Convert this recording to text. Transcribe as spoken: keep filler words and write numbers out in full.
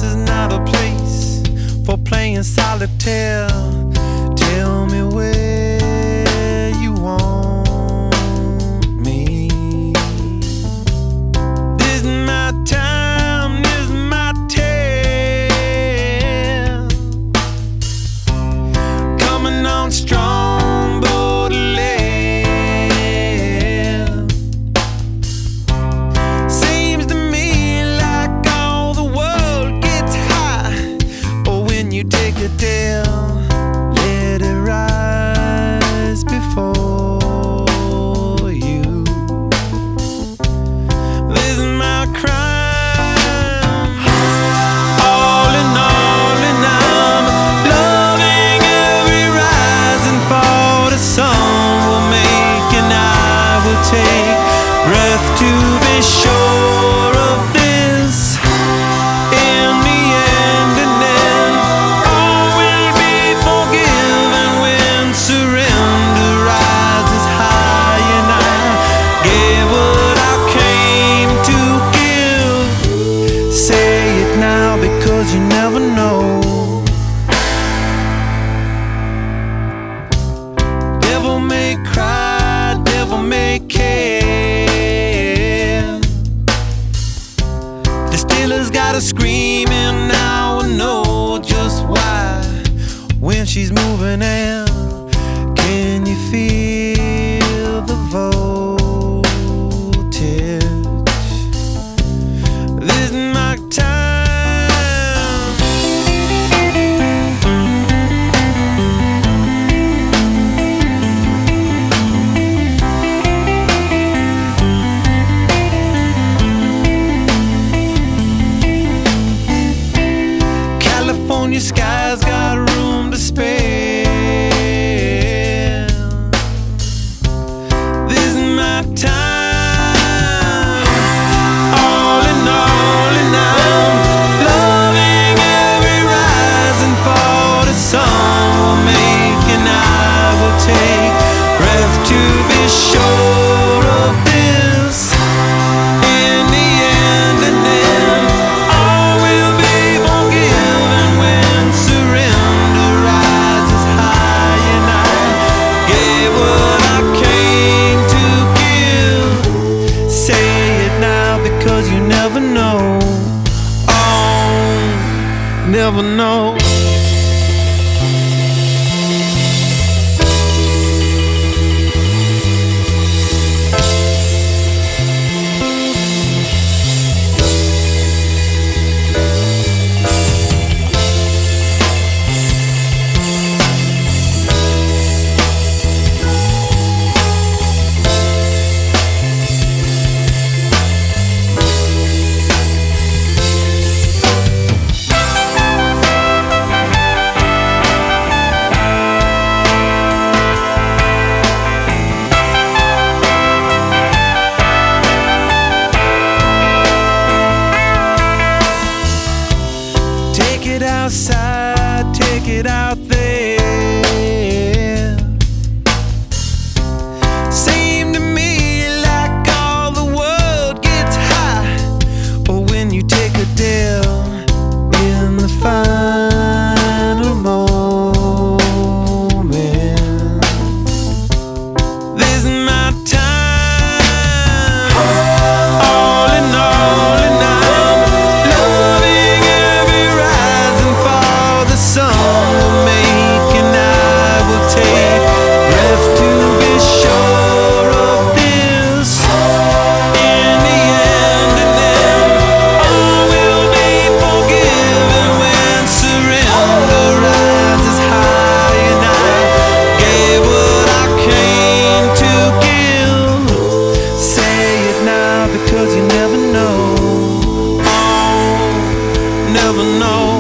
this is not a place for playing solitaire. Tell me where you want me. This is my time, this is my tale. Coming on strong, Baudelaire. Seems to me like all the world gets high, or when you take a dare, let it rise before you. This is my crime. All in all, and I'm loving every rise and fall. The sun will make and I will take breath to be sure of this. In the end, and then all will be forgiven when surrender rises high, and I gave what I came to give. Say it now, because you never know. Devil may cry, devil may care. The Steelers got her screaming, now I know just why. When she's moving in, can you feel the voltage? This is my time. California skies got room to spare. This is my time. All in all, and I'm loving every rise and fall. The sun will make and I will take breath to be sure of this. In the end, and then all will be forgiven when surrender rises high, and I gave what I came to give. Say it now, because you never know. Oh, never know. Take it outside, take it out there. Seem to me like all the world gets high, or when you take a dare in the final moment. This is my time. All in all, and I'm loving every rise and fall. The sun will make and I will take breath to be sure of this. In the end, and then all will be forgiven when surrender rises high, and I gave what I came to give. Say it now, because you never know. Oh, never know.